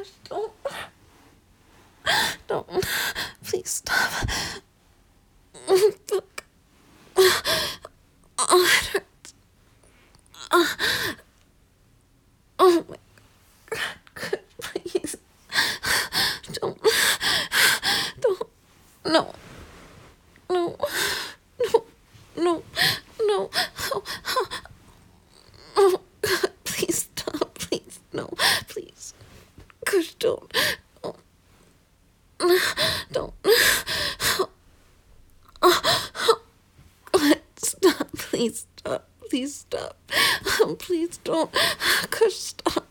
gosh, don't, please stop. Look, oh, it hurts. Oh my God, please, don't, no, no, no, no, oh God, please stop, please, no, please, gosh, don't, don't, stop, please stop, please stop, please don't, gosh, stop.